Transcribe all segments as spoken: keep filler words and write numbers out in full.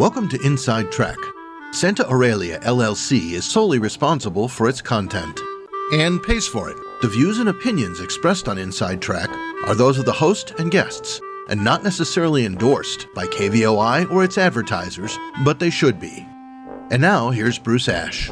Welcome to Inside Track. Santa Aurelia L L C is solely responsible for its content and pays for it. The views and opinions expressed on Inside Track are those of the host and guests, and not necessarily endorsed by K V O I or its advertisers, but they should be. And now, here's Bruce Ash.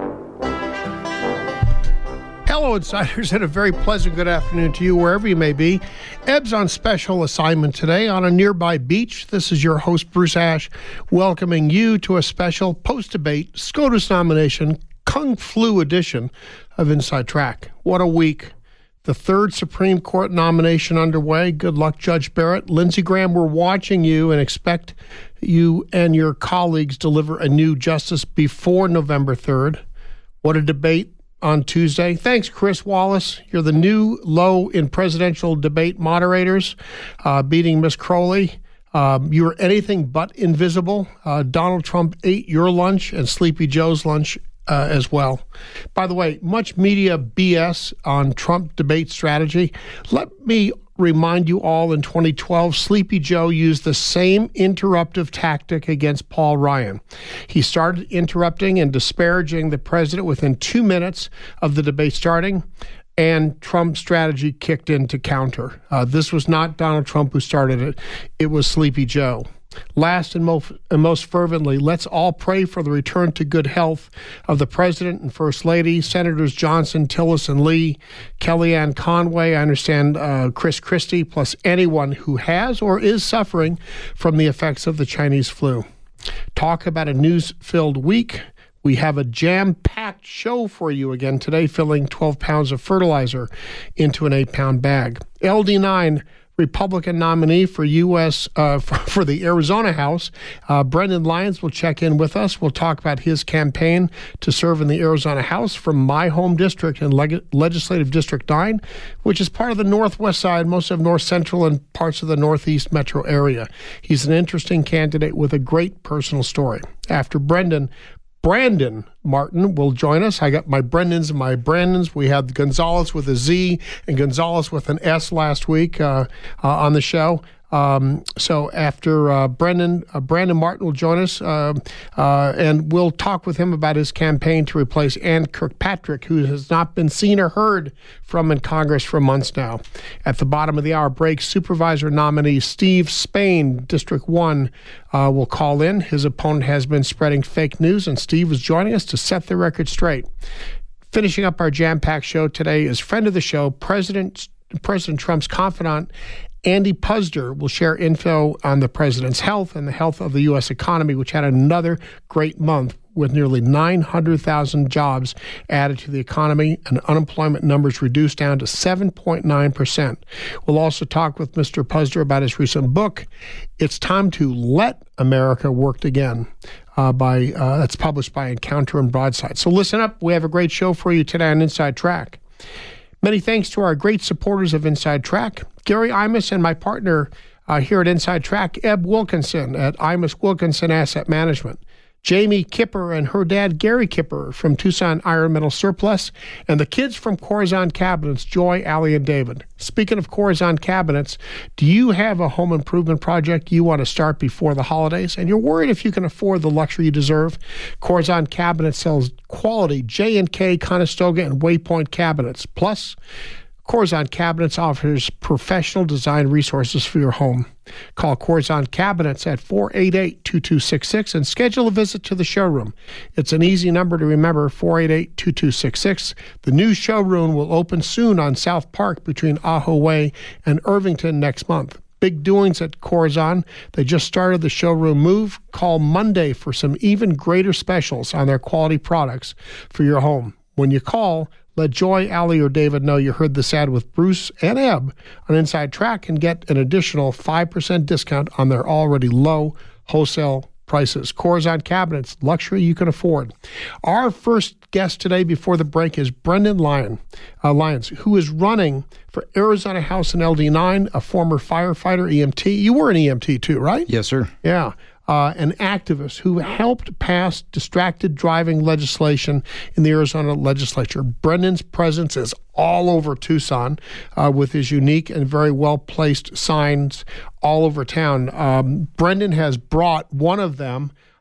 Hello, Insiders, and a very pleasant good afternoon to you wherever you may be. Ebb's on special assignment today on a nearby beach. This is your host, Bruce Ash, welcoming you to a special post-debate SCOTUS nomination Kung Flu edition of Inside Track. What a week. The third Supreme Court nomination underway. Good luck, Judge Barrett. Lindsey Graham, we're watching you and expect you and your colleagues deliver a new justice before November third. What a debate on Tuesday. Thanks, Chris Wallace. You're the new low in presidential debate moderators, uh, beating Miss Crowley. Um, you were anything but invisible. Uh, Donald Trump ate your lunch and Sleepy Joe's lunch uh, as well. By the way, much media B S on Trump debate strategy. Let me remind you all, in twenty twelve, Sleepy Joe used the same interruptive tactic against Paul Ryan. He started interrupting and disparaging the president within two minutes of the debate starting, and Trump's strategy kicked in to counter. Uh, this was not Donald Trump who started it. It was Sleepy Joe. Last and most, and most fervently, let's all pray for the return to good health of the President and First Lady, Senators Johnson, Tillerson, Lee, Kellyanne Conway, I understand uh, Chris Christie, plus anyone who has or is suffering from the effects of the Chinese flu. Talk about a news-filled week. We have a jam-packed show for you again today, filling twelve pounds of fertilizer into an eight-pound bag. L D nine Republican nominee for U S uh, for, for the Arizona House, uh, Brendan Lyons, will check in with us. We'll talk about his campaign to serve in the Arizona House from my home district in Leg- Legislative District nine, which is part of the northwest side, most of north central and parts of the northeast metro area. He's an interesting candidate with a great personal story. After Brendan, Brandon Martin will join us. I got my Brendans and my Brandons. We had Gonzalez with a Z and Gonzalez with an S last week uh, uh, on the show. Um, so after uh, Brendan, uh, Brandon Martin will join us, uh, uh, and we'll talk with him about his campaign to replace Ann Kirkpatrick, who has not been seen or heard from in Congress for months now. At the bottom of the hour break, Supervisor nominee Steve Spain, District one, uh, will call in. His opponent has been spreading fake news, and Steve is joining us to set the record straight. Finishing up our jam-packed show today is friend of the show, President President Trump's confidant, Andy Puzder, will share info on the president's health and the health of the U S economy, which had another great month with nearly nine hundred thousand jobs added to the economy and unemployment numbers reduced down to seven point nine percent. We'll also talk with Mister Puzder about his recent book, It's Time to Let America Work Again. Uh, by uh, that's published by Encounter and Broadside. So listen up. We have a great show for you today on Inside Track. Many thanks to our great supporters of Inside Track, Gary Imus and my partner uh, here at Inside Track, Ebb Wilkinson at Imus Wilkinson Asset Management, Jamie Kipper and her dad, Gary Kipper, from Tucson Iron Metal Surplus, and the kids from Corazon Cabinets, Joy, Allie, and David. Speaking of Corazon Cabinets, do you have a home improvement project you want to start before the holidays, and you're worried if you can afford the luxury you deserve? Corazon Cabinets sells quality J and K, Conestoga, and Waypoint cabinets. Plus, Corazon Cabinets offers professional design resources for your home. Call Corazon Cabinets at four eight eight, two two six six and schedule a visit to the showroom. It's an easy number to remember, four eight eight, two two six six. The new showroom will open soon on South Park between Ajo Way and Irvington next month. Big doings at Corazon. They just started the showroom move. Call Monday for some even greater specials on their quality products for your home. When you call, let Joy, Allie, or David know you heard this ad with Bruce and Ebb on Inside Track and get an additional five percent discount on their already low wholesale prices. Corazon Cabinets, luxury you can afford. Our first guest today before the break is Brendan Lyon, uh, Lyons, who is running for Arizona House in L D nine, a former firefighter, E M T. You were an E M T too, right? Yes, sir. Yeah. Uh, an activist who helped pass distracted driving legislation in the Arizona legislature. Brendan's presence is all over Tucson uh, with his unique and very well-placed signs all over town. Um, Brendan has brought one of them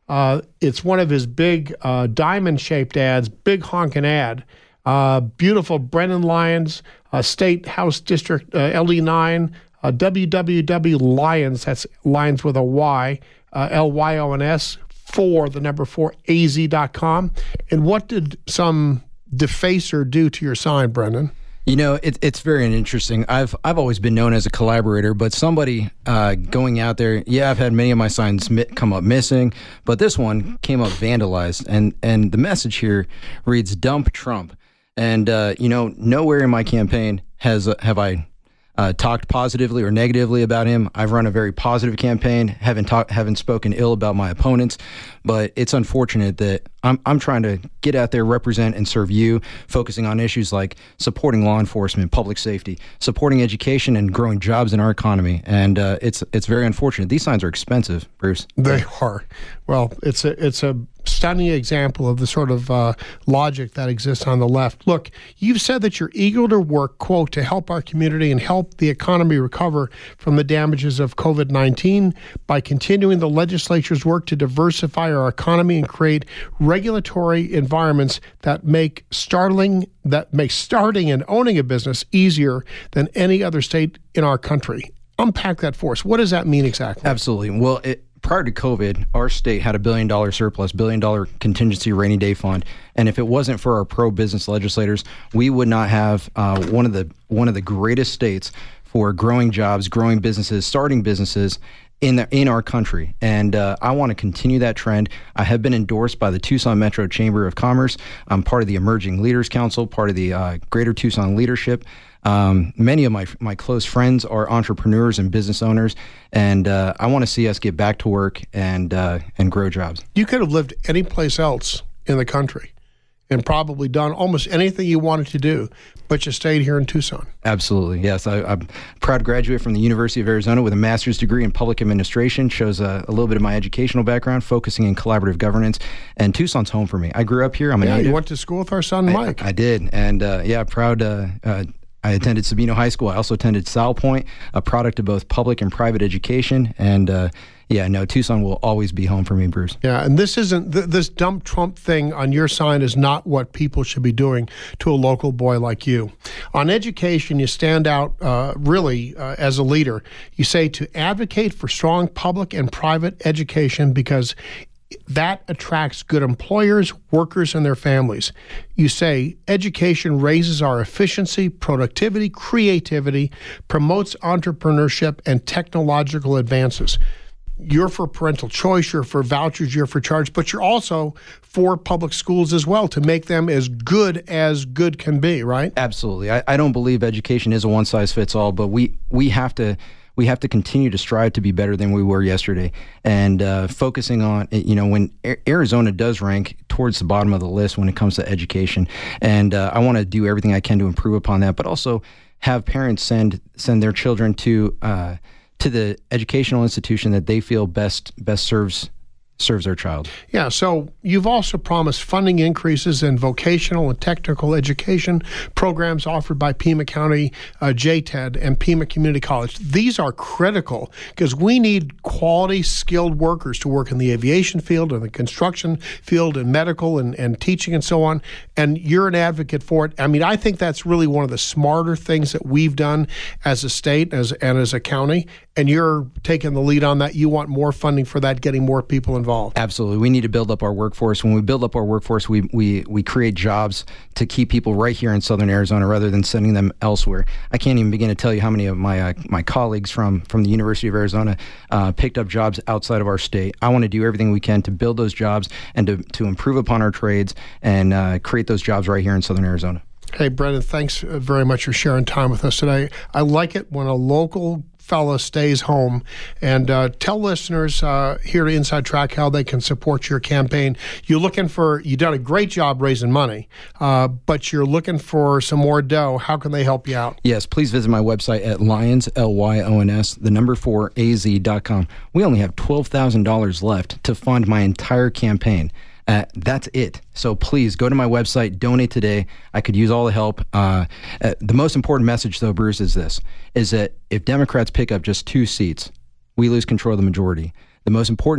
Uh, it's one of his big uh, diamond-shaped ads, big honking ad. Uh, beautiful Brennan Lyons, uh, State House District uh, L D nine, uh, W W W Lyons, that's Lyons with a Y, uh, L Y O N S, for the number four, A Z dot com. And what did some defacer do to your sign, Brendan? You know, it, it's very interesting. I've I've always been known as a collaborator, but somebody uh, going out there, yeah, I've had many of my signs mi- come up missing, but this one came up vandalized. And, and the message here reads, "Dump Trump." And, uh, you know, nowhere in my campaign has uh, have I uh, talked positively or negatively about him. I've run a very positive campaign, haven't talk, haven't spoken ill about my opponents, but it's unfortunate that I'm I'm trying to get out there, represent and serve you, focusing on issues like supporting law enforcement, public safety, supporting education, and growing jobs in our economy. And uh, it's it's very unfortunate. These signs are expensive, Bruce. They are. Well, it's a it's a stunning example of the sort of uh, logic that exists on the left. Look, you've said that you're eager to work, quote, to help our community and help the economy recover from the damages of COVID nineteen by continuing the legislature's work to diversify our economy and create regulatory environments that make startling that make starting and owning a business easier than any other state in our country. Unpack that for us. What does that mean exactly? Absolutely. Well, it, prior to COVID, our state had a billion dollar surplus, billion dollar contingency rainy day fund. And if it wasn't for our pro-business legislators, we would not have uh, one of the one of the greatest states for growing jobs, growing businesses, starting businesses in the, in our country. And uh, I want to continue that trend. I have been endorsed by the Tucson Metro Chamber of Commerce. I'm part of the Emerging Leaders Council, part of the uh, Greater Tucson Leadership. Um, many of my my close friends are entrepreneurs and business owners, and uh, I want to see us get back to work and uh, and grow jobs. You could have lived any place else in the country and probably done almost anything you wanted to do, but you stayed here in Tucson. Absolutely, yes. I, I'm a proud graduate from the University of Arizona with a master's degree in public administration. Shows a, a little bit of my educational background, focusing in collaborative governance. And Tucson's home for me. I grew up here. I'm a yeah, native. You went to school with our son, Mike. I, I did, and uh, yeah, proud. Uh, uh, I attended Sabino High School. I also attended Sal Point, a product of both public and private education. And uh, yeah, no, Tucson will always be home for me, Bruce. Yeah, and this isn't, th- this dump Trump thing on your sign is not what people should be doing to a local boy like you. On education, you stand out uh, really uh, as a leader. You say to advocate for strong public and private education because that attracts good employers, workers, and their families. You say education raises our efficiency, productivity, creativity, promotes entrepreneurship, and technological advances. You're for parental choice, you're for vouchers, you're for charge, but you're also for public schools as well to make them as good as good can be, right? Absolutely. I, I don't believe education is a one-size-fits-all, but we, we have to we have to continue to strive to be better than we were yesterday. And uh, focusing on, you know, when A- Arizona does rank towards the bottom of the list when it comes to education, and uh, I want to do everything I can to improve upon that, but also have parents send send their children to uh, to the educational institution that they feel best best serves serves their child. Yeah, so you've also promised funding increases in vocational and technical education programs offered by Pima County uh, J TED and Pima Community College. These are critical because we need quality, skilled workers to work in the aviation field, in the construction field, in medical and, and teaching and so on, and you're an advocate for it. I mean, I think that's really one of the smarter things that we've done as a state as and as a county, and you're taking the lead on that. You want more funding for that, getting more people involved. Absolutely. We need to build up our workforce. When we build up our workforce, we we we create jobs to keep people right here in Southern Arizona rather than sending them elsewhere. I can't even begin to tell you how many of my uh, my colleagues from, from the University of Arizona uh, picked up jobs outside of our state. I want to do everything we can to build those jobs and to, to improve upon our trades and uh, create those jobs right here in Southern Arizona. Hey, Brendan, thanks very much for sharing time with us today. I like it when a local fella stays home. And uh, tell listeners uh, here at Inside Track how they can support your campaign. You're looking for, you've done a great job raising money, uh, but you're looking for some more dough. How can they help you out? Yes, please visit my website at Lyons, L Y O N S, the number four, A Z dot com. We only have twelve thousand dollars left to fund my entire campaign. Uh, that's it. So please go to my website, donate today. I could use all the help. Uh, uh, the most important message, though, Bruce, is this, is that if Democrats pick up just two seats, we lose control of the majority. The most important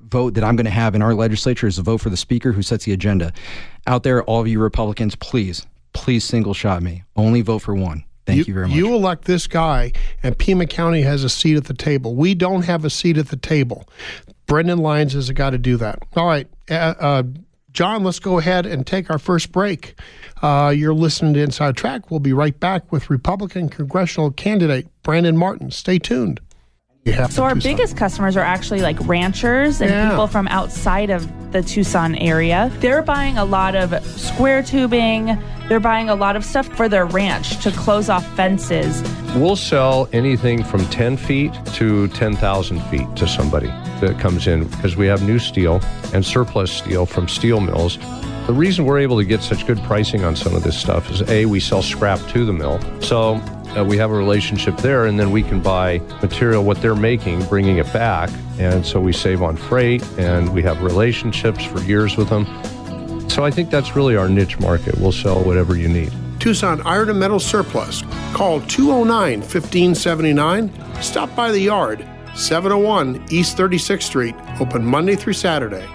vote that I'm going to have in our legislature is a vote for the speaker who sets the agenda. Out there, all of you Republicans, please, please single shot me. Only vote for one. Thank you, you very much. You elect this guy, and Pima County has a seat at the table. We don't have a seat at the table. Brendan Lyons has got to do that. All right, uh, uh, John, let's go ahead and take our first break. Uh, you're listening to Inside Track. We'll be right back with Republican congressional candidate Brandon Martin. Stay tuned. So our biggest customers are actually like ranchers and yeah. people from outside of the Tucson area. They're buying a lot of square tubing. They're buying a lot of stuff for their ranch to close off fences. We'll sell anything from ten feet to ten thousand feet to somebody that comes in because we have new steel and surplus steel from steel mills. The reason we're able to get such good pricing on some of this stuff is A, we sell scrap to the mill. So Uh, we have a relationship there, and then we can buy material, what they're making, bringing it back. And so we save on freight, and we have relationships for years with them. So I think that's really our niche market. We'll sell whatever you need. Tucson Iron and Metal Surplus. Call two oh nine, fifteen seventy-nine. Stop by the yard, seven oh one East thirty-sixth Street, open Monday through Saturday.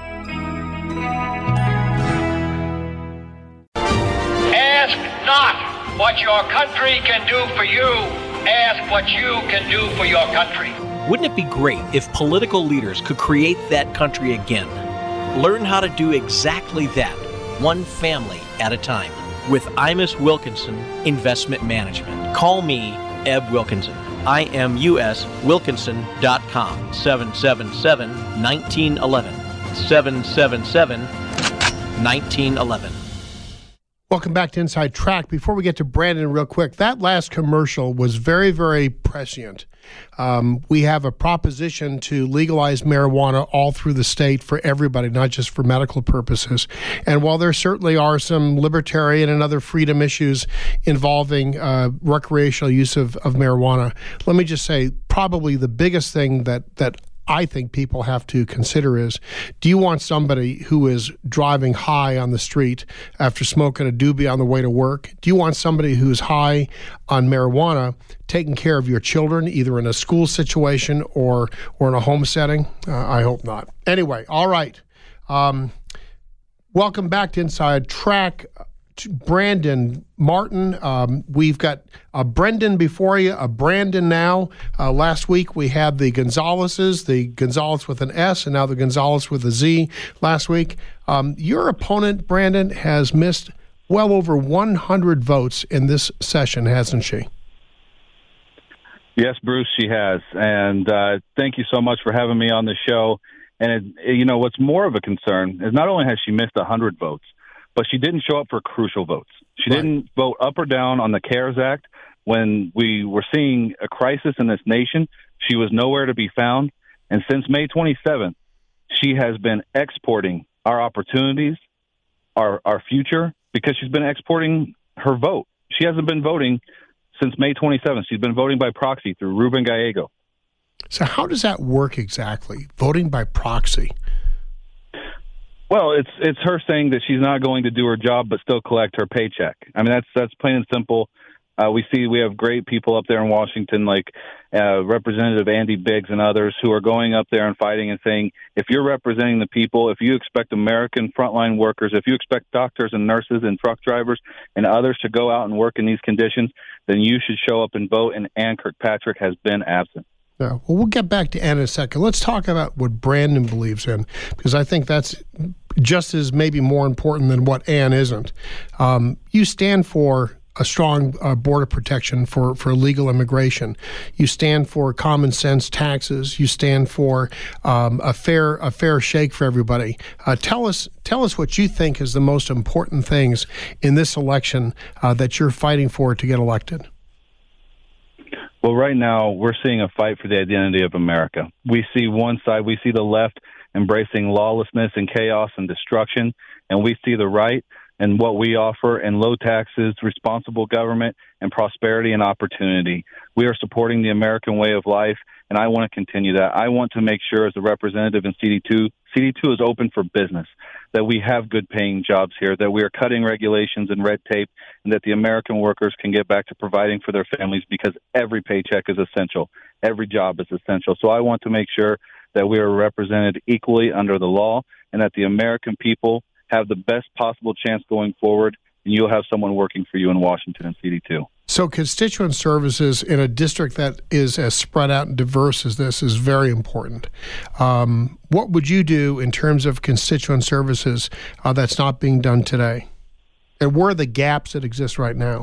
Ask not what your country can do for you. Ask what you can do for your country. Wouldn't it be great if political leaders could create that country again? Learn how to do exactly that, one family at a time, with Imus Wilkinson Investment Management. Call me, Eb Wilkinson. I M U S Wilkinson dot com, seven seven seven, one nine one one, seven seven seven, one nine one one. Welcome back to Inside Track. Before we get to Brandon real quick, that last commercial was very, very prescient. Um, we have a proposition to legalize marijuana all through the state for everybody, not just for medical purposes. And while there certainly are some libertarian and other freedom issues involving uh, recreational use of, of marijuana, let me just say probably the biggest thing that that I think people have to consider is, do you want somebody who is driving high on the street after smoking a doobie on the way to work? Do you want somebody who's high on marijuana taking care of your children, either in a school situation or or in a home setting? Uh, I hope not. Anyway, all right. Um, welcome back to Inside Track. Brandon Martin. Um, we've got a Brendan before you, a Brandon now. Uh, last week we had the Gonzaleses, the Gonzales with an S, and now the Gonzales with a Z last week. Um, your opponent, Brandon, has missed well over one hundred votes in this session, hasn't she? Yes, Bruce, she has. And uh, thank you so much for having me on the show. And, it, you know, what's more of a concern is not only has she missed one hundred votes, but she didn't show up for crucial votes. She right. didn't vote up or down on the CARES Act when we were seeing a crisis in this nation. She was nowhere to be found. And since May twenty-seventh, she has been exporting our opportunities, our our future, because she's been exporting her vote. She hasn't been voting since May twenty-seventh. She's been voting by proxy through Ruben Gallego. So how does that work exactly, voting by proxy? Well, it's it's her saying that she's not going to do her job but still collect her paycheck. I mean, that's that's plain and simple. Uh, we see we have great people up there in Washington, like uh, Representative Andy Biggs and others, who are going up there and fighting and saying, if you're representing the people, if you expect American frontline workers, if you expect doctors and nurses and truck drivers and others to go out and work in these conditions, then you should show up and vote, and Ann Kirkpatrick has been absent. Yeah, well, we'll get back to Ann in a second. Let's talk about what Brandon believes in, because I think that's just as maybe more important than what Ann isn't. Um, you stand for a strong uh, border protection for, for legal immigration. You stand for common sense taxes. You stand for um, a fair a fair shake for everybody. Uh, tell us tell us what you think is the most important things in this election uh, that you're fighting for to get elected. Well, right now, we're seeing a fight for the identity of America. We see one side, we see the left embracing lawlessness and chaos and destruction, and we see the right and what we offer in low taxes, responsible government, and prosperity and opportunity. We are supporting the American way of life, and I want to continue that. I want to make sure, as a representative in C D two, C D two is open for business, that we have good-paying jobs here, that we are cutting regulations and red tape, and that the American workers can get back to providing for their families, because every paycheck is essential. Every job is essential. So I want to make sure that we are represented equally under the law, and that the American people have the best possible chance going forward, and you'll have someone working for you in Washington and C D two. So constituent services in a district that is as spread out and diverse as this is very important. Um, what would you do in terms of constituent services uh, that's not being done today? And where are the gaps that exist right now?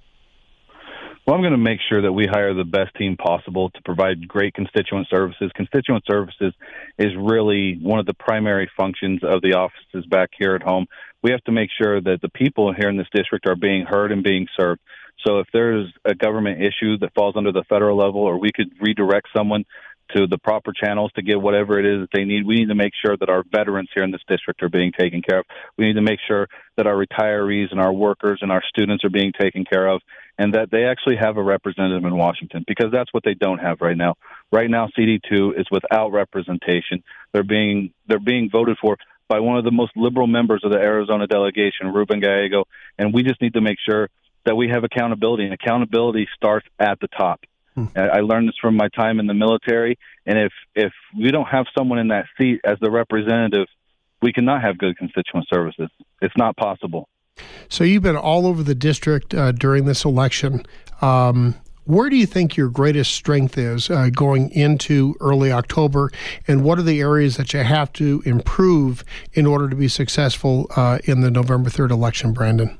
Well, I'm going to make sure that we hire the best team possible to provide great constituent services. Constituent services is really one of the primary functions of the offices back here at home. We have to make sure that the people here in this district are being heard and being served. So if there's a government issue that falls under the federal level, or we could redirect someone to the proper channels to get whatever it is that they need, we need to make sure that our veterans here in this district are being taken care of. We need to make sure that our retirees and our workers and our students are being taken care of, and that they actually have a representative in Washington, because that's what they don't have right now. Right now, C D two is without representation. They're being they're being voted for by one of the most liberal members of the Arizona delegation, Ruben Gallego, and we just need to make sure that we have accountability, and accountability starts at the top. Hmm. I learned this from my time in the military, and if if we don't have someone in that seat as the representative, we cannot have good constituent services. It's not possible. So you've been all over the district uh, during this election. Um, where do you think your greatest strength is uh, going into early October, and what are the areas that you have to improve in order to be successful uh, in the November third election, Brandon?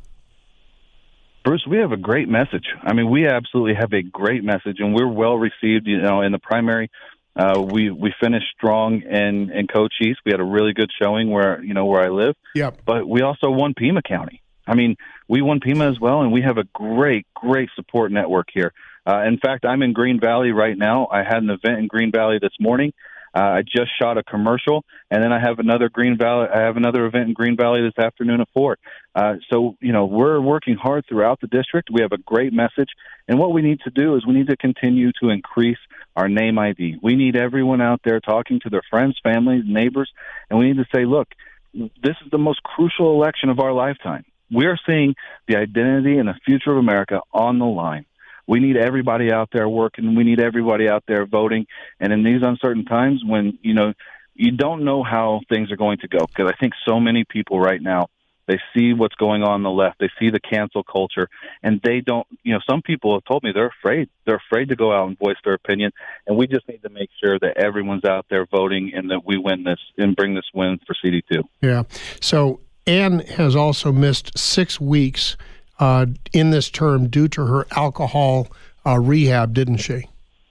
Bruce, we have a great message. I mean, we absolutely have a great message, and we're well received. You know, in the primary, uh, we we finished strong in in Cochise. We had a really good showing where you know where I live. Yeah. But we also won Pima County. I mean, we won Pima as well, and we have a great, great support network here. Uh, in fact, I'm in Green Valley right now. I had an event in Green Valley this morning. Uh, I just shot a commercial, and then I have another Green Valley. I have another event in Green Valley this afternoon at four. Uh, so, you know, we're working hard throughout the district. We have a great message, and what we need to do is we need to continue to increase our name I D. We need everyone out there talking to their friends, families, neighbors, and we need to say, look, this is the most crucial election of our lifetime. We're seeing the identity and the future of America on the line. We need everybody out there working. We need everybody out there voting. And in these uncertain times when, you know, you don't know how things are going to go, because I think so many people right now, they see what's going on on the left. They see the cancel culture, and they don't, you know, some people have told me they're afraid. They're afraid to go out and voice their opinion. And we just need to make sure that everyone's out there voting and that we win this and bring this win for C D two. Yeah. So Ann has also missed six weeks Uh, in this term due to her alcohol uh, rehab, didn't she?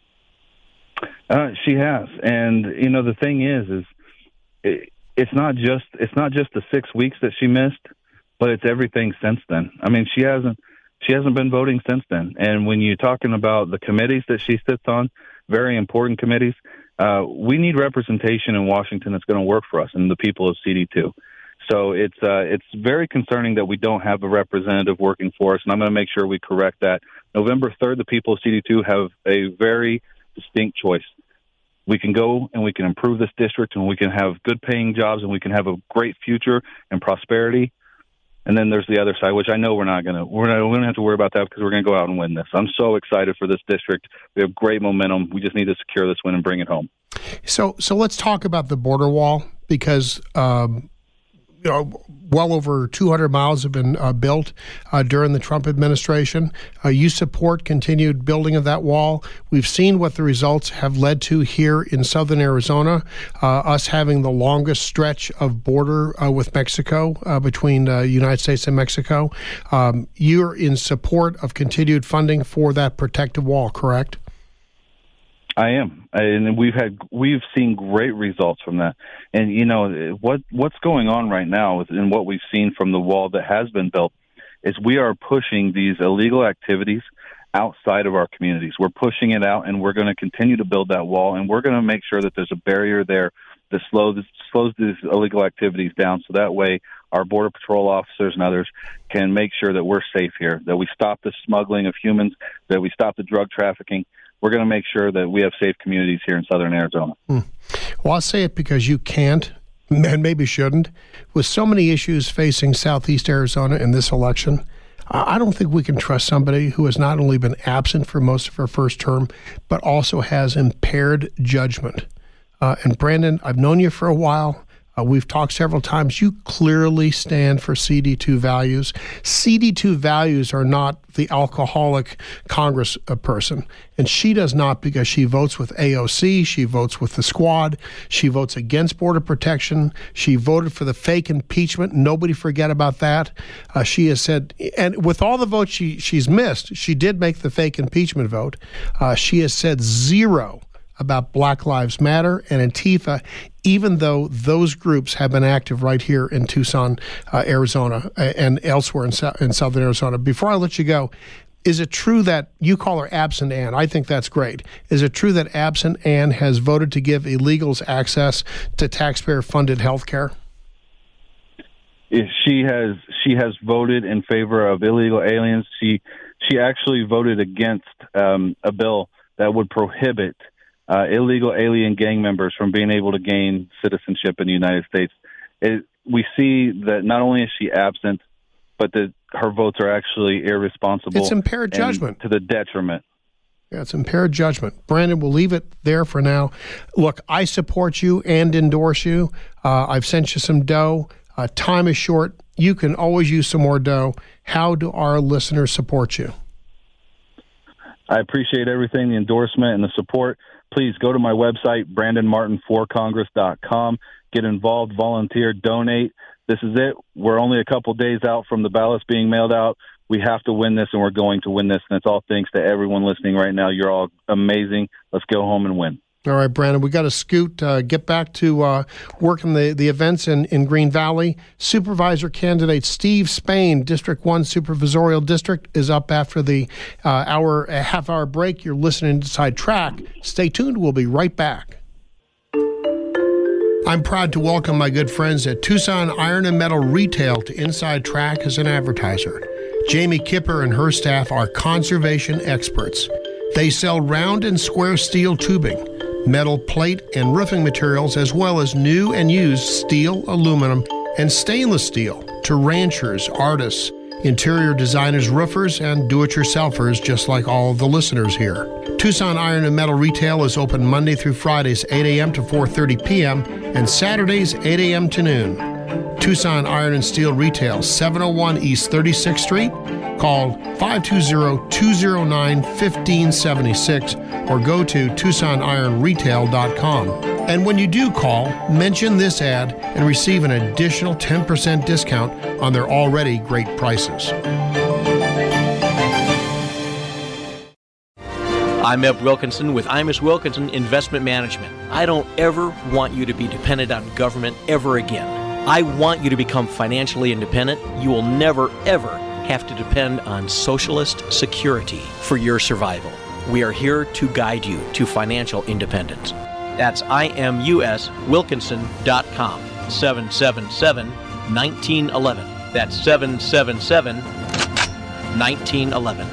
Uh, she has, and you know the thing is, is it, it's not just it's not just the six weeks that she missed, but it's everything since then. I mean, she hasn't she hasn't been voting since then. And when you're talking about the committees that she sits on, very important committees, uh, we need representation in Washington that's going to work for us and the people of C D two. So it's uh, it's very concerning that we don't have a representative working for us, and I'm going to make sure we correct that. November third, the people of C D two have a very distinct choice. We can go and we can improve this district, and we can have good-paying jobs, and we can have a great future and prosperity. And then there's the other side, which I know we're not going to we're not we're going to have to worry about that because we're going to go out and win this. I'm so excited for this district. We have great momentum. We just need to secure this win and bring it home. So so let's talk about the border wall, because um, you know, well over two hundred miles have been uh, built uh, during the Trump administration. Uh, you support continued building of that wall. We've seen what the results have led to here in southern Arizona, uh, us having the longest stretch of border uh, with Mexico, uh, between the uh, United States and Mexico. Um, you're in support of continued funding for that protective wall, correct? I am, and we've had we've seen great results from that. And you know what what's going on right now, and what we've seen from the wall that has been built, is we are pushing these illegal activities outside of our communities. We're pushing it out, and we're going to continue to build that wall, and we're going to make sure that there's a barrier there that slows slows these illegal activities down, so that way our Border Patrol officers and others can make sure that we're safe here, that we stop the smuggling of humans, that we stop the drug trafficking. We're going to make sure that we have safe communities here in southern Arizona. Hmm. Well, I'll say it because you can't, and maybe shouldn't. With so many issues facing southeast Arizona in this election, I don't think we can trust somebody who has not only been absent for most of her first term, but also has impaired judgment. Uh, and Brandon, I've known you for a while. Uh, we've talked several times. You clearly stand for C D two values. C D two values are not the alcoholic Congress uh, person. And she does not, because she votes with A O C. She votes with the squad. She votes against border protection. She voted for the fake impeachment. Nobody forget about that. Uh, she has said, and with all the votes she, she's missed, she did make the fake impeachment vote. Uh, she has said zero about Black Lives Matter and Antifa, even though those groups have been active right here in Tucson, uh, Arizona, uh, and elsewhere in, so- in southern Arizona. Before I let you go, is it true that you call her Absent Ann? I think that's great. Is it true that Absent Ann has voted to give illegals access to taxpayer-funded health care? She has she has voted in favor of illegal aliens. She she actually voted against um, a bill that would prohibit Uh, illegal alien gang members from being able to gain citizenship in the United States. It, we see that not only is she absent, but that her votes are actually irresponsible. It's impaired judgment. To the detriment. Yeah, it's impaired judgment. Brandon, we'll leave it there for now. Look, I support you and endorse you. Uh, I've sent you some dough. Uh, time is short. You can always use some more dough. How do our listeners support you? I appreciate everything, the endorsement and the support. Please go to my website, brandon martin for congress dot com. Get involved, volunteer, donate. This is it. We're only a couple days out from the ballots being mailed out. We have to win this, and we're going to win this. And it's all thanks to everyone listening right now. You're all amazing. Let's go home and win. All right, Brandon, we got to scoot, uh, get back to uh, working the, the events in, in Green Valley. Supervisor candidate Steve Spain, District one Supervisorial District, is up after the uh, hour, a half hour break. You're listening to Inside Track. Stay tuned. We'll be right back. I'm proud to welcome my good friends at Tucson Iron and Metal Retail to Inside Track as an advertiser. Jamie Kipper and her staff are conservation experts. They sell round and square steel tubing, metal plate and roofing materials, as well as new and used steel, aluminum, and stainless steel to ranchers, artists, interior designers, roofers, and do-it-yourselfers, just like all of the listeners here. Tucson Iron and Metal Retail is open Monday through Fridays, eight a.m. to four thirty p.m., and Saturdays, eight a.m. to noon. Tucson Iron and Steel Retail, seven oh one East thirty-sixth Street. Call five two zero, two zero nine, one five seven six or go to tucson iron retail dot com. And when you do call, mention this ad and receive an additional ten percent discount on their already great prices. I'm Eb Wilkinson with Imus Wilkinson Investment Management. I don't ever want you to be dependent on government ever again. I want you to become financially independent. You will never, ever have to depend on socialist security for your survival. We are here to guide you to financial independence. That's I M U S Wilkinson dot com, seven seven seven, one nine one one. That's seven seven seven, one nine one one.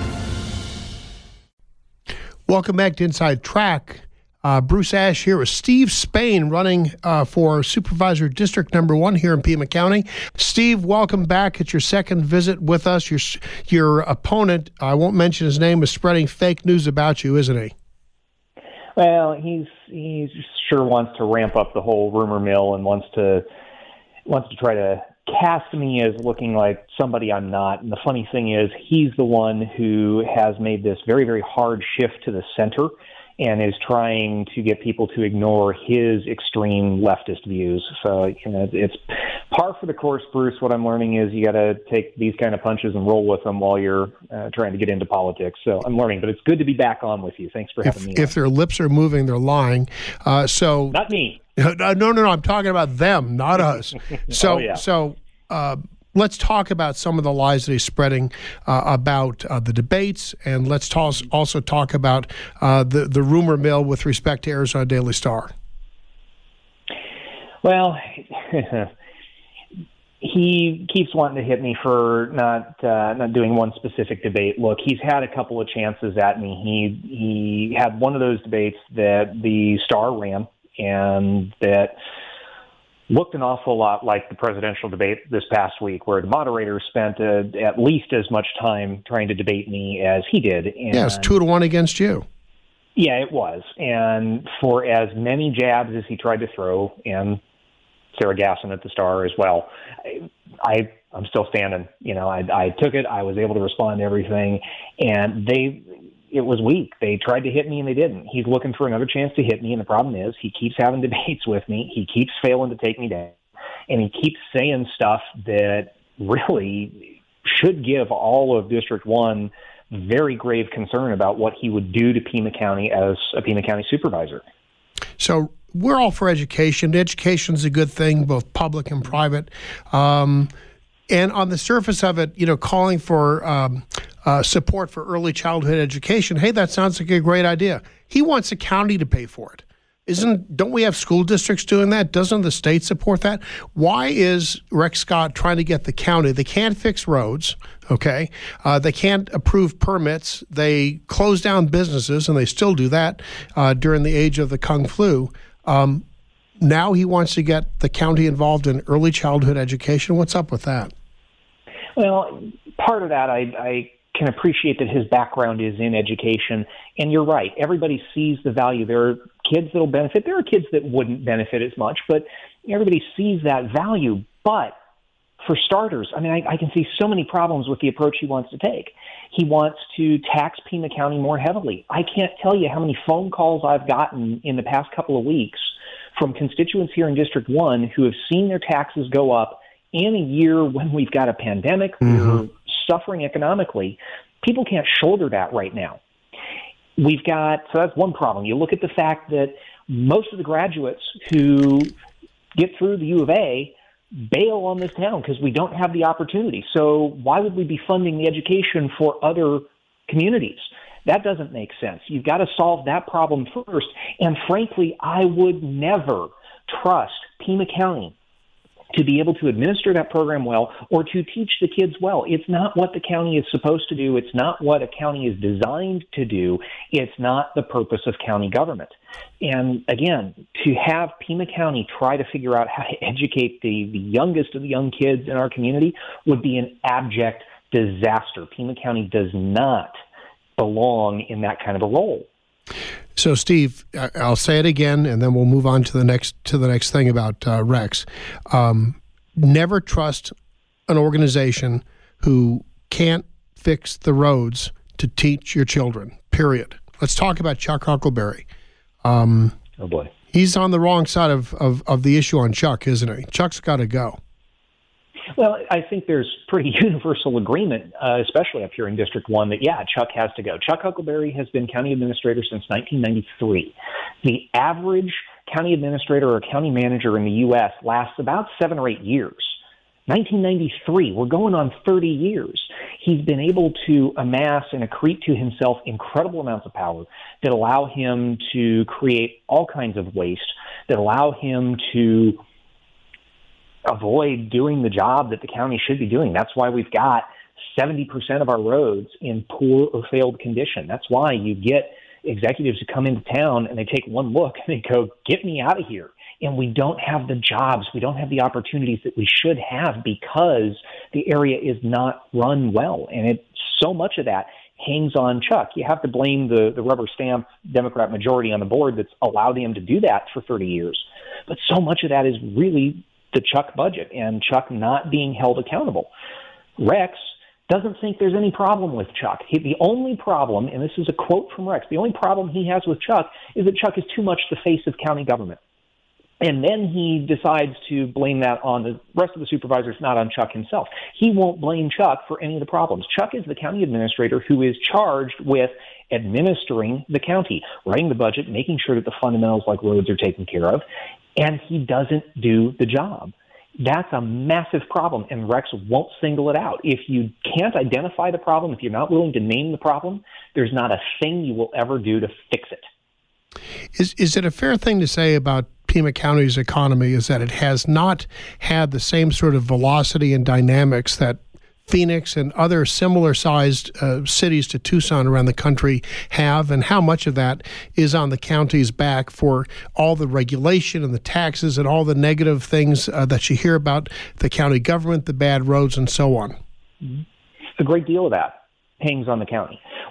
Welcome back to Inside Track. Uh, Bruce Ash here with Steve Spain, running uh, for Supervisor District Number One here in Pima County. Steve, welcome back. It's your second visit with us. Your your opponent, I won't mention his name, is spreading fake news about you, isn't he? Well, he's he sure wants to ramp up the whole rumor mill and wants to wants to try to cast me as looking like somebody I'm not. And the funny thing is, he's the one who has made this very, very hard shift to the center and is trying to get people to ignore his extreme leftist views. So, you know, it's par for the course, Bruce. What I'm learning is you got to take these kind of punches and roll with them while you're uh, trying to get into politics. So I'm learning, but it's good to be back on with you. Thanks for having if, me. If on. Their lips are moving, they're lying. Uh, so not me. No, no, no, no. I'm talking about them, not us. So, oh, yeah. so. Uh, Let's talk about some of the lies that he's spreading uh, about uh, the debates, and let's toss, also talk about uh, the, the rumor mill with respect to Arizona Daily Star. Well, he keeps wanting to hit me for not uh, not doing one specific debate. Look, he's had a couple of chances at me. He he had one of those debates that the Star ran, and that looked an awful lot like the presidential debate this past week, where the moderator spent uh, at least as much time trying to debate me as he did. And yes, two to one against you. Yeah, it was. And for as many jabs as he tried to throw, and Sarah Gasson at the Star as well, I, I'm still standing. You know, I, I took it. I was able to respond to everything. And they, it was weak. They tried to hit me and they didn't. He's looking for another chance to hit me. And the problem is he keeps having debates with me. He keeps failing to take me down. And he keeps saying stuff that really should give all of District one very grave concern about what he would do to Pima County as a Pima County supervisor. So we're all for education. Education is a good thing, both public and private. Um, and on the surface of it, you know, calling for um, uh, support for early childhood education, hey, that sounds like a great idea. He wants the county to pay for it. Isn't, don't we have school districts doing that? Doesn't the state support that? Why is Rex Scott trying to get the county? They can't fix roads, okay? Uh, they can't approve permits. They close down businesses, and they still do that uh, during the age of the Kung Flu. Um, now he wants to get the county involved in early childhood education. What's up with that? Well, part of that, I, I can appreciate that his background is in education. And you're right. Everybody sees the value. There are kids that will benefit. There are kids that wouldn't benefit as much, but everybody sees that value. But for starters, I mean, I, I can see so many problems with the approach he wants to take. He wants to tax Pima County more heavily. I can't tell you how many phone calls I've gotten in the past couple of weeks from constituents here in District one who have seen their taxes go up in a year when we've got a pandemic, mm-hmm. we're suffering economically. People can't shoulder that right now. We've got, so that's one problem. You look at the fact that most of the graduates who get through the U of A bail on this town because we don't have the opportunity. So why would we be funding the education for other communities? That doesn't make sense. You've got to solve that problem first. And frankly, I would never trust Pima County to be able to administer that program well or to teach the kids well. It's not what the county is supposed to do. It's not what a county is designed to do. It's not the purpose of county government. And again, to have Pima County try to figure out how to educate the, the youngest of the young kids in our community would be an abject disaster. Pima County does not belong in that kind of a role. So, Steve, I'll say it again, and then we'll move on to the next to the next thing about uh, Rex. Um, never trust an organization who can't fix the roads to teach your children, period. Let's talk about Chuck Huckleberry. Um, oh, boy. He's on the wrong side of, of, of the issue on Chuck, isn't he? Chuck's got to go. Well, I think there's pretty universal agreement, uh, especially up here in District one, that, yeah, Chuck has to go. Chuck Huckleberry has been county administrator since nineteen ninety-three. The average county administrator or county manager in the U S lasts about seven or eight years. nineteen ninety-three, we're going on thirty years. He's been able to amass and accrete to himself incredible amounts of power that allow him to create all kinds of waste, that allow him to avoid doing the job that the county should be doing. That's why we've got seventy percent of our roads in poor or failed condition. That's why you get executives who come into town and they take one look and they go, get me out of here. And we don't have the jobs. We don't have the opportunities that we should have because the area is not run well. And it, so much of that hangs on Chuck. You have to blame the, the rubber stamp Democrat majority on the board that's allowed him to do that for thirty years. But so much of that is really the Chuck budget and Chuck not being held accountable. Rex doesn't think there's any problem with Chuck. He, the only problem, and this is a quote from Rex, the only problem he has with Chuck is that Chuck is too much the face of county government. And then he decides to blame that on the rest of the supervisors, not on Chuck himself. He won't blame Chuck for any of the problems. Chuck is the county administrator who is charged with administering the county, writing the budget, making sure that the fundamentals like roads are taken care of, and he doesn't do the job. That's a massive problem, and Rex won't single it out. If you can't identify the problem, if you're not willing to name the problem, there's not a thing you will ever do to fix it. Is is it a fair thing to say about Pima County's economy is that it has not had the same sort of velocity and dynamics that Phoenix and other similar-sized uh, cities to Tucson around the country have, and how much of that is on the county's back for all the regulation and the taxes and all the negative things uh, that you hear about the county government, the bad roads, and so on? A great deal of that hangs on the county.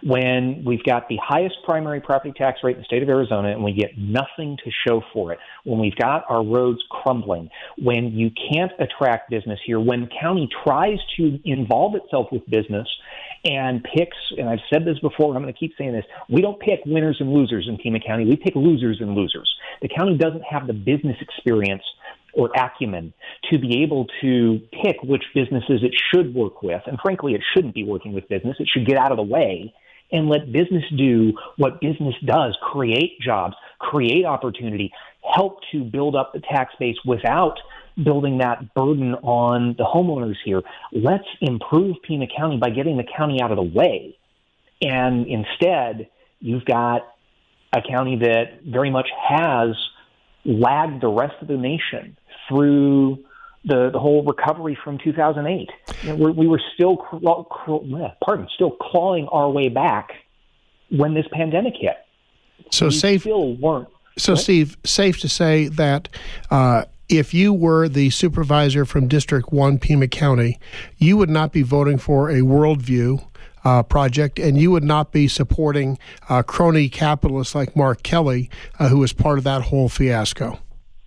when we've got the highest primary property tax rate in the state of Arizona and we get nothing to show for it, when we've got our roads crumbling, when you can't attract business here, when county tries to involve itself with business and picks, and I've said this before, I'm going to keep saying this, we don't pick winners and losers in Pima County, we pick losers and losers. The county doesn't have the business experience or acumen to be able to pick which businesses it should work with. And frankly, it shouldn't be working with business. It should get out of the way and let business do what business does, create jobs, create opportunity, help to build up the tax base without building that burden on the homeowners here. Let's improve Pima County by getting the county out of the way. And instead, you've got a county that very much has lagged the rest of the nation through the, the whole recovery from two thousand eight. You know, we're, we were still, claw, claw, pardon, still clawing our way back when this pandemic hit. So we safe. Still weren't. So, right? Steve, safe to say that uh, if you were the supervisor from District One, Pima County, you would not be voting for a worldview Uh, project, and you would not be supporting uh, crony capitalists like Mark Kelly, uh, who was part of that whole fiasco.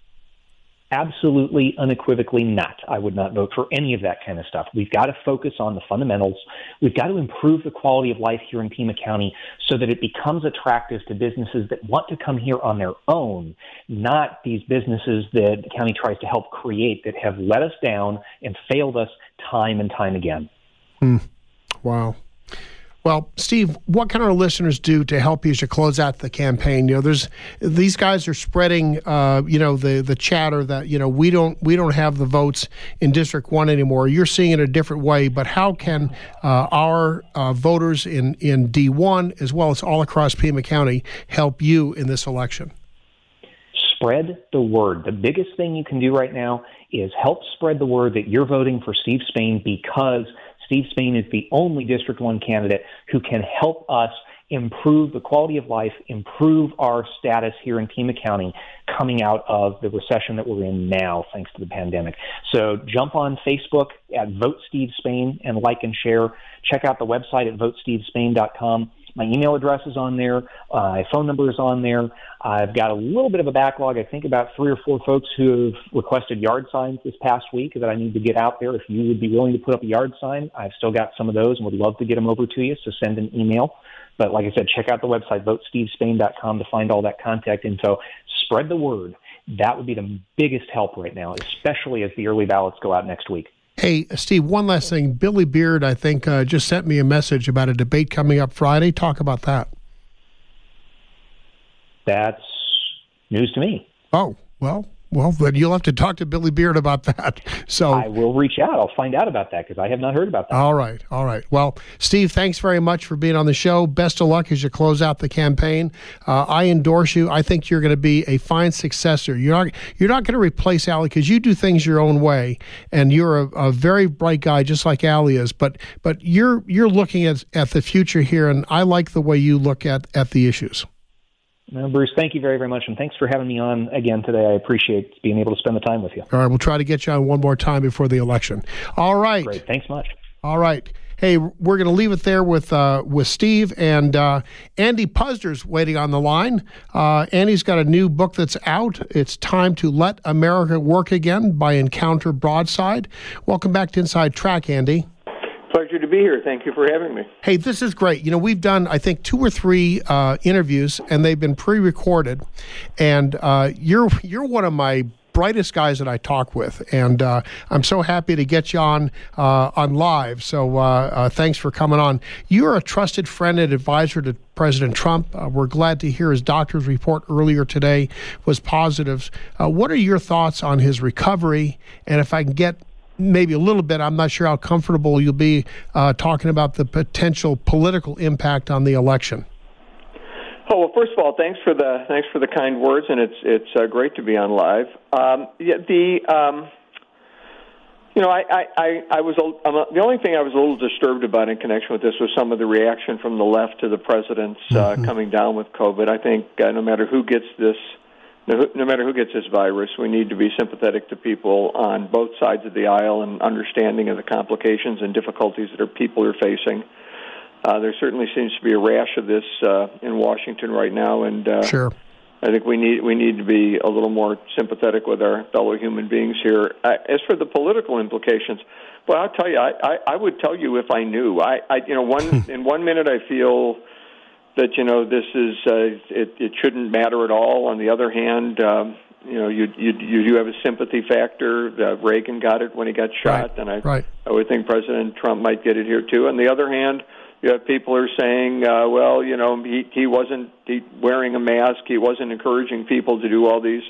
Absolutely, unequivocally not. I would not vote for any of that kind of stuff. We've got to focus on the fundamentals. We've got to improve the quality of life here in Pima County so that it becomes attractive to businesses that want to come here on their own, not these businesses that the county tries to help create that have let us down and failed us time and time again. Hmm. Wow. Well, Steve, what can our listeners do to help you as you close out the campaign? You know, there's these guys are spreading, uh, you know, the the chatter that you know we don't we don't have the votes in District One anymore. You're seeing it a different way, but how can uh, our uh, voters in in D one as well as all across Pima County help you in this election? Spread the word. The biggest thing you can do right now is help spread the word that you're voting for Steve Spain because Steve Spain is the only District One candidate who can help us improve the quality of life, improve our status here in Pima County coming out of the recession that we're in now thanks to the pandemic. So jump on Facebook at Vote Steve Spain and like and share. Check out the website at vote steve spain dot com. My email address is on there. Uh, my phone number is on there. I've got a little bit of a backlog. I think about three or four folks who have requested yard signs this past week that I need to get out there. If you would be willing to put up a yard sign, I've still got some of those and would love to get them over to you, so send an email. But like I said, check out the website, vote steve spain dot com, to find all that contact info. Spread the word. That would be the biggest help right now, especially as the early ballots go out next week. Hey, Steve, one last thing. Billy Beard, I think, uh, just sent me a message about a debate coming up Friday. Talk about that. That's news to me. Oh, well, well, then you'll have to talk to Billy Beard about that. So I will reach out. I'll find out about that because I have not heard about that. All right, all right. Well, Steve, thanks very much for being on the show. Best of luck as you close out the campaign. Uh, I endorse you. I think you're going to be a fine successor. You're not you're not going to replace Allie because you do things your own way, and you're a, a very bright guy, just like Allie is. But but you're you're looking at at the future here, and I like the way you look at at the issues. Well, Bruce, thank you very, very much, and thanks for having me on again today. I appreciate being able to spend the time with you. All right, we'll try to get you on one more time before the election. All right. Great, thanks much. All right. Hey, we're going to leave it there with uh, with Steve, and uh, Andy Puzder's waiting on the line. Uh, Andy's got a new book that's out. It's Time to Let America Work Again by Encounter Broadside. Welcome back to Inside Track, Andy. Pleasure to be here. Thank you for having me. Hey, this is great. You know, we've done, I think, two or three uh, interviews, and they've been pre-recorded. And uh, you're you're one of my brightest guys that I talk with, and uh, I'm so happy to get you on uh, on live. So uh, uh, thanks for coming on. You're a trusted friend and advisor to President Trump. Uh, we're glad to hear his doctor's report earlier today was positive. Uh, what are your thoughts on his recovery? And if I can get maybe a little bit, I'm not sure how comfortable you'll be uh, talking about the potential political impact on the election. Oh, well, first of all, thanks for the thanks for the kind words, and it's it's uh, great to be on live. Um, yeah, the um, you know, I I, I, I was a, I'm a, the only thing I was a little disturbed about in connection with this was some of the reaction from the left to the president's uh, mm-hmm. coming down with COVID. I think uh, no matter who gets this. No matter who gets this virus, we need to be sympathetic to people on both sides of the aisle and understanding of the complications and difficulties that our people are facing. Uh, there certainly seems to be a rash of this uh, in Washington right now, and uh, sure. I think we need we need to be a little more sympathetic with our fellow human beings here. Uh, as for the political implications, well, I'll tell you, I, I, I would tell you if I knew. I, I you know, one in one minute I feel that you know this is uh, it, it shouldn't matter at all. On the other hand, um, you know, you you you do have a sympathy factor. Uh, Reagan got it when he got shot, right. and I right. I would think President Trump might get it here too. On the other hand, you have people who are saying, uh, well, you know, he he wasn't he, wearing a mask. He wasn't encouraging people to do all these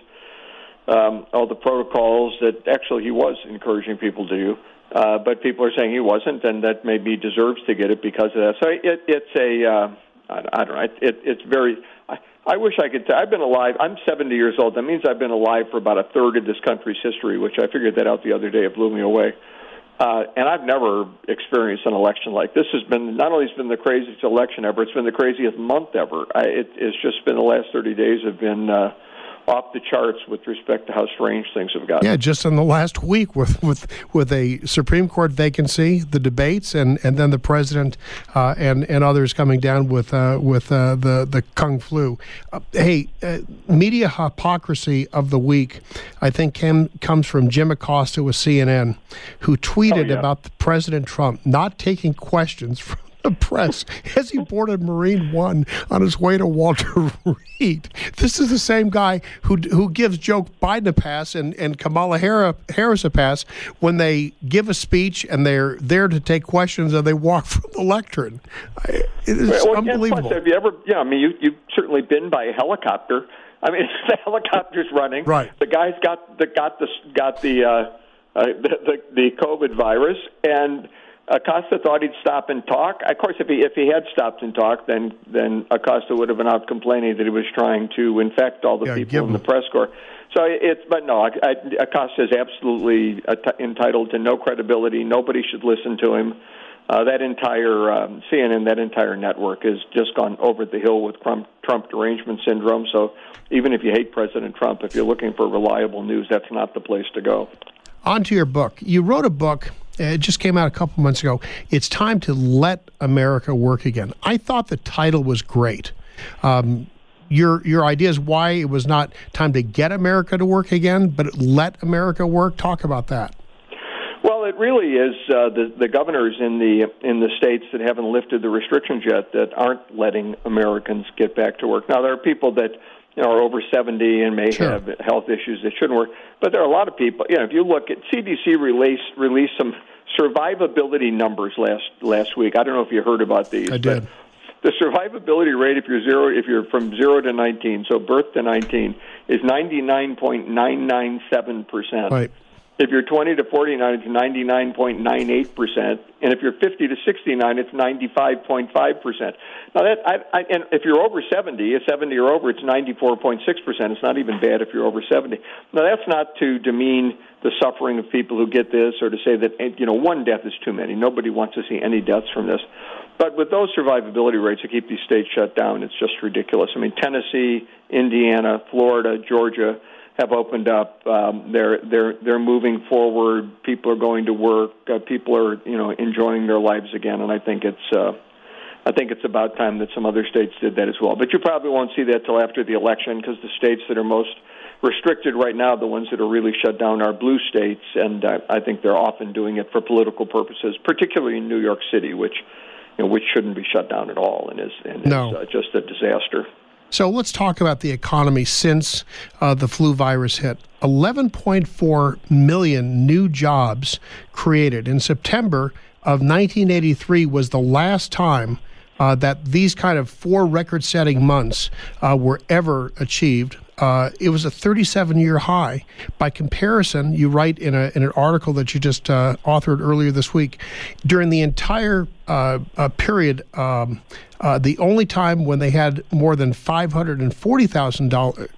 um, all the protocols that actually he was encouraging people to do. Uh, but people are saying he wasn't, and that maybe he deserves to get it because of that. So it, it's a uh, I, I don't know. It, it's very. I, I wish I could. T- I've been alive. I'm seventy years old. That means I've been alive for about a third of this country's history, which I figured that out the other day. It blew me away. Uh, and I've never experienced an election like this. Has been not only has been the craziest election ever, it's been the craziest month ever. I, it, it's just been the last thirty days have been uh, off the charts with respect to how strange things have gotten. Yeah, just in the last week with with, with a Supreme Court vacancy, the debates, and, and then the president uh, and and others coming down with uh, with uh, the the Kung flu. Uh, hey, uh, media hypocrisy of the week, I think, came, comes from Jim Acosta with C N N, who tweeted oh, yeah. about President Trump not taking questions from the press as he boarded Marine One on his way to Walter Reed. This is the same guy who who gives Joe Biden a pass and, and Kamala Harris a pass when they give a speech and they're there to take questions and they walk from the lectern. I, it is well, unbelievable. Plus, have you ever, yeah, I mean, you, you've certainly been by a helicopter. I mean, the helicopter's running. Right. The guy's got the got the got the uh, uh, the, the the COVID virus, and Acosta thought he'd stop and talk. Of course, if he if he had stopped and talked, then then Acosta would have been out complaining that he was trying to infect all the yeah, people in the press corps. So it's but no, I, I, Acosta is absolutely entitled to no credibility. Nobody should listen to him. Uh, that entire um, C N N, that entire network has just gone over the hill with Trump, Trump derangement syndrome. So even if you hate President Trump, if you're looking for reliable news, that's not the place to go. On to your book. You wrote a book. It just came out a couple months ago. It's Time to Let America Work Again. I thought the title was great. Um, your your idea is why it was not time to get America to work again, but let America work. Talk about that. Well, it really is uh, the the governors in the in the states that haven't lifted the restrictions yet that aren't letting Americans get back to work. Now, there are people that you know, are over seventy and may sure. have health issues that shouldn't work. But there are a lot of people, you know, if you look at C D C released, released some survivability numbers last last week. I don't know if you heard about these. I did. The survivability rate, if you're zero, if you're from zero to nineteen, so birth to nineteen, is ninety-nine point nine nine seven percent. Right. If you're twenty to forty-nine, it's ninety-nine point nine eight percent, and if you're fifty to sixty-nine, it's ninety-five point five percent. Now, that I, I, and if you're over seventy, a seventy or over, it's ninety-four point six percent. It's not even bad if you're over seventy. Now, that's not to demean the suffering of people who get this, or to say that you know one death is too many. Nobody wants to see any deaths from this. But with those survivability rates to keep these states shut down, it's just ridiculous. I mean, Tennessee, Indiana, Florida, Georgia have opened up. Um, they're they're they're moving forward. People are going to work. Uh, people are you know enjoying their lives again. And I think it's uh, I think it's about time that some other states did that as well. But you probably won't see that till after the election, because the states that are most restricted right now, the ones that are really shut down, are blue states, and uh, I think they're often doing it for political purposes, particularly in New York City, which you know, which shouldn't be shut down at all, and is and no. is uh, just a disaster. So let's talk about the economy since uh, the flu virus hit. eleven point four million new jobs created. In September of nineteen eighty-three was the last time uh, that these kind of four record-setting months uh, were ever achieved. Uh, it was a thirty-seven-year high. By comparison, you write in, a, in an article that you just uh, authored earlier this week, during the entire uh, uh, period, um, uh, the only time when they had more than five hundred forty thousand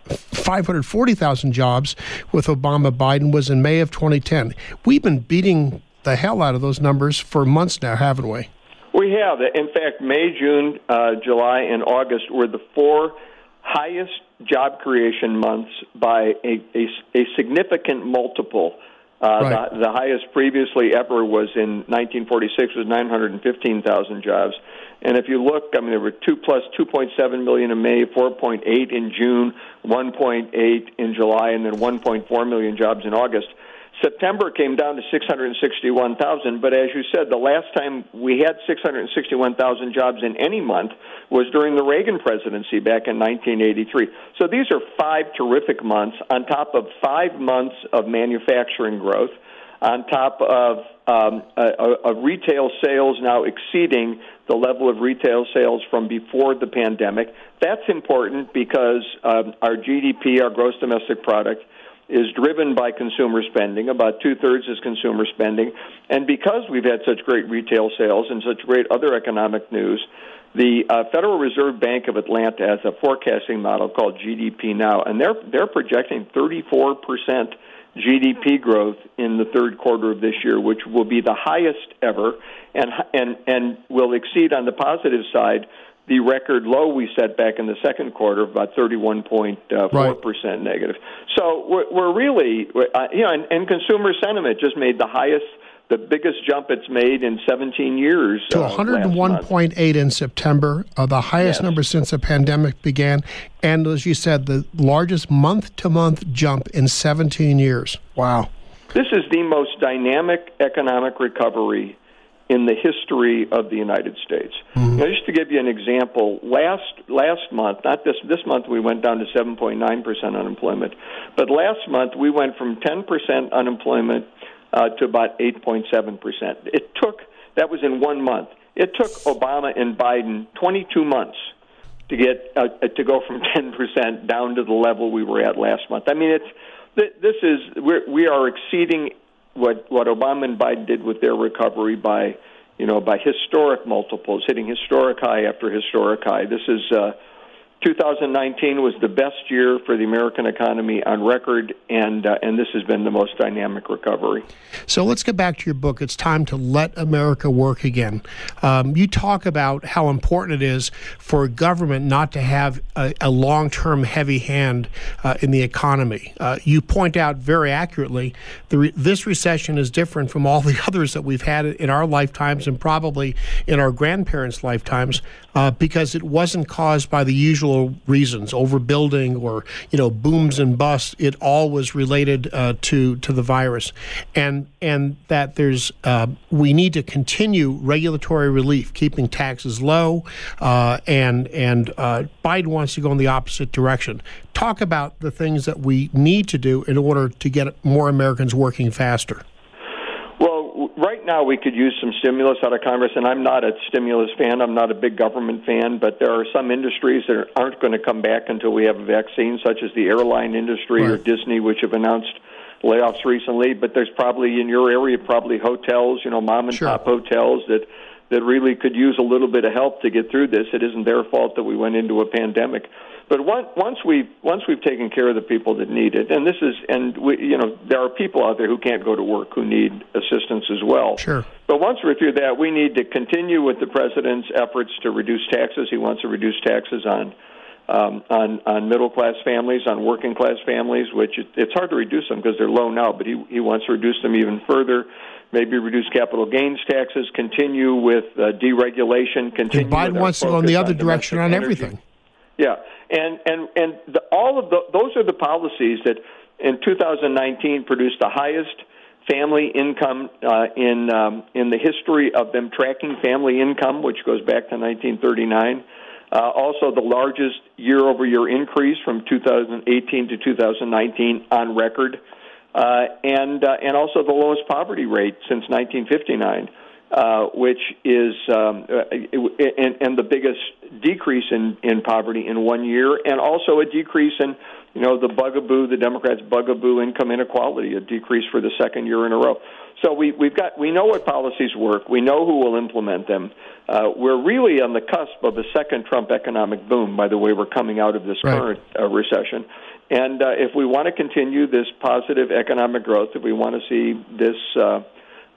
jobs with Obama-Biden was in May of twenty ten. We've been beating the hell out of those numbers for months now, haven't we? We have. In fact, May, June, uh, July, and August were the four highest job creation months by a, a, a significant multiple Uh, right. the, the highest previously ever was in nineteen forty-six, was nine hundred fifteen thousand jobs. And if you look, I mean, there were two plus two point seven million in May, four point eight in June, one point eight in July, and then one point four million jobs in August. September came down to six hundred sixty-one thousand, but as you said, the last time we had six hundred sixty-one thousand jobs in any month was during the Reagan presidency back in nineteen eighty-three. So these are five terrific months on top of five months of manufacturing growth, on top of, um, uh, of retail sales now exceeding the level of retail sales from before the pandemic. That's important because um, our G D P, our gross domestic product, is driven by consumer spending. About two-thirds is consumer spending. And because we've had such great retail sales and such great other economic news, the uh, Federal Reserve Bank of Atlanta has a forecasting model called G D P Now, and they're they're projecting thirty-four percent G D P growth in the third quarter of this year, which will be the highest ever, and and and will exceed on the positive side the record low we set back in the second quarter of about thirty-one point four percent right. negative. So we're, we're really, uh, you know, and, and consumer sentiment just made the highest, the biggest jump it's made in seventeen years. To uh, one hundred one point eight in September, uh, the highest yes. number since the pandemic began. And as you said, the largest month-to-month jump in seventeen years. Wow. This is the most dynamic economic recovery in the history of the United States. Mm-hmm. Now, just to give you an example, last last month, not this this month, we went down to seven point nine percent unemployment, but last month we went from ten percent unemployment uh, to about eight point seven percent. It took, that was in one month. It took Obama and Biden twenty-two months to get uh, to go from ten percent down to the level we were at last month. I mean, it's this is we're, we are exceeding what what Obama and Biden did with their recovery by, you know, by historic multiples, hitting historic high after historic high. This is uh, two thousand nineteen was the best year for the American economy on record, and uh, and this has been the most dynamic recovery. So let's get back to your book. It's Time to Let America Work Again. Um, you talk about how important it is for government not to have a, a long-term heavy hand uh, in the economy. Uh, you point out very accurately the re- this recession is different from all the others that we've had in our lifetimes and probably in our grandparents' lifetimes uh, because it wasn't caused by the usual reasons, overbuilding or, you know, booms and busts. It all was related uh, to to the virus, and and that there's uh, we need to continue regulatory relief, keeping taxes low, uh, and and uh, Biden wants to go in the opposite direction. Talk about the things that we need to do in order to get more Americans working faster. Well, right now we could use some stimulus out of Congress, and I'm not a stimulus fan. I'm not a big government fan, but there are some industries that aren't going to come back until we have a vaccine, such as the airline industry right. or Disney, which have announced layoffs recently. But there's probably in your area, probably hotels, you know, mom and pop sure. hotels that that really could use a little bit of help to get through this. It isn't their fault that we went into a pandemic. But once we've once we've taken care of the people that need it, and this is, and we, you know, there are people out there who can't go to work who need assistance as well. Sure. But once we're through that, we need to continue with the president's efforts to reduce taxes. He wants to reduce taxes on um, on on middle class families, on working class families, which it, it's hard to reduce them because they're low now. But he he wants to reduce them even further. Maybe reduce capital gains taxes. Continue with uh, deregulation. Continue. And Biden wants to go in the other direction on energy. everything. Yeah, and and and the, all of the, those are the policies that in two thousand nineteen produced the highest family income uh, in um, in the history of them tracking family income, which goes back to nineteen thirty-nine. Uh, also, the largest year-over-year increase from two thousand eighteen to two thousand nineteen on record, uh, and uh, and also the lowest poverty rate since nineteen fifty-nine. Uh, which is um, and, and the biggest decrease in, in poverty in one year, and also a decrease in, you know, the bugaboo, the Democrats' bugaboo income inequality, a decrease for the second year in a row. So we, we've got we know what policies work. We know who will implement them. Uh, we're really on the cusp of a second Trump economic boom. By the way, we're coming out of this right. current uh, recession, and uh, if we want to continue this positive economic growth, if we want to see this. Uh,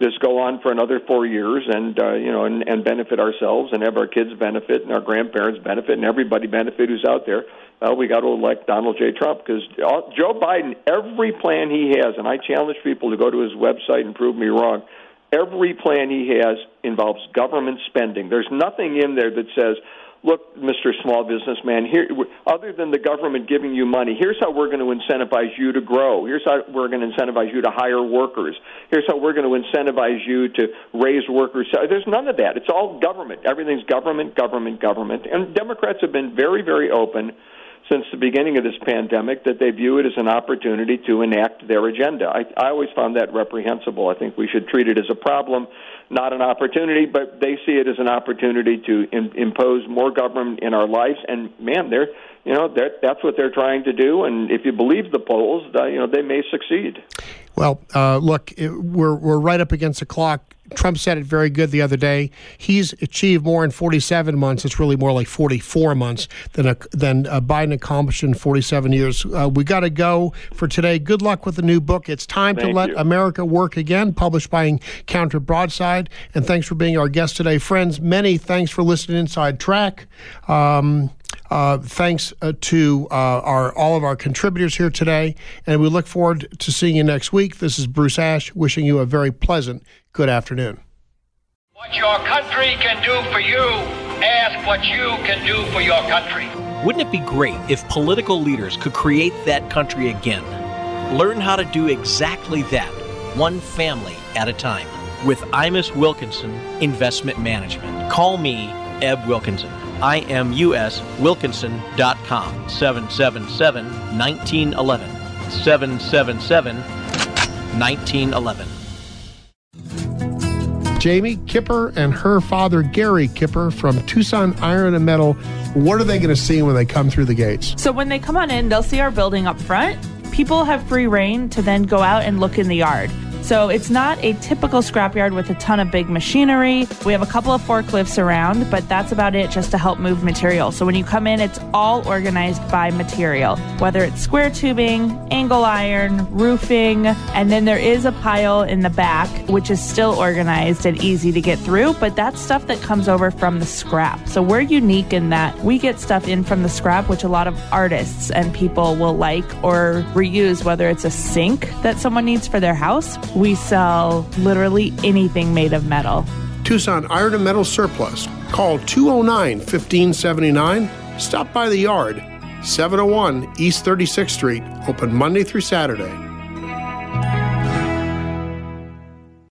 this go on for another four years and, uh, you know, and, and benefit ourselves and have our kids benefit and our grandparents benefit and everybody benefit who's out there, well, we got to elect Donald J. Trump because Joe Biden, every plan he has, and I challenge people to go to his website and prove me wrong, every plan he has involves government spending. There's nothing in there that says, look, Mister Small Businessman, here, other than the government giving you money, here's how we're going to incentivize you to grow. Here's how we're going to incentivize you to hire workers. Here's how we're going to incentivize you to raise workers. There's none of that. It's all government. Everything's government, government, government. And Democrats have been very, very open since the beginning of this pandemic that they view it as an opportunity to enact their agenda. I, I always found that reprehensible. I think we should treat it as a problem, not an opportunity, but they see it as an opportunity to in, impose more government in our lives. And, man, they're, you know, they're, that's what they're trying to do. And if you believe the polls, uh, you know, they may succeed. Well, uh, look, it, we're we're right up against the clock. Trump said it very good the other day. He's achieved more in forty-seven months. It's really more like forty-four months than a, than uh, Biden accomplished in forty-seven years. Uh, we got to go for today. Good luck with the new book. It's Time Thank to Let you. America Work Again, published by Encounter Broadside. And thanks for being our guest today. Friends, many thanks for listening Inside Track. Um, Uh, thanks uh, to uh, our all of our contributors here today, and we look forward to seeing you next week. This is Bruce Ash, wishing you a very pleasant good afternoon. What your country can do for you, ask what you can do for your country. Wouldn't it be great if political leaders could create that country again? Learn how to do exactly that, one family at a time, with Imus Wilkinson Investment Management. Call me, Eb Wilkinson. I M U S Wilkinson dot com, seven seven seven, one nine one one, seven seven seven, one nine one one. Jamie Kipper and her father, Gary Kipper, from Tucson Iron and Metal. What are they going to see when they come through the gates? So when they come on in, they'll see our building up front. People have free reign to then go out and look in the yard. So it's not a typical scrapyard with a ton of big machinery. We have a couple of forklifts around, but that's about it just to help move material. So when you come in, it's all organized by material, whether it's square tubing, angle iron, roofing, and then there is a pile in the back, which is still organized and easy to get through, but that's stuff that comes over from the scrap. So we're unique in that we get stuff in from the scrap, which a lot of artists and people will like or reuse, whether it's a sink that someone needs for their house. We sell literally anything made of metal. Tucson Iron and Metal Surplus. Call two oh nine, fifteen seventy-nine. Stop by the yard, seven oh one East thirty-sixth Street, open Monday through Saturday.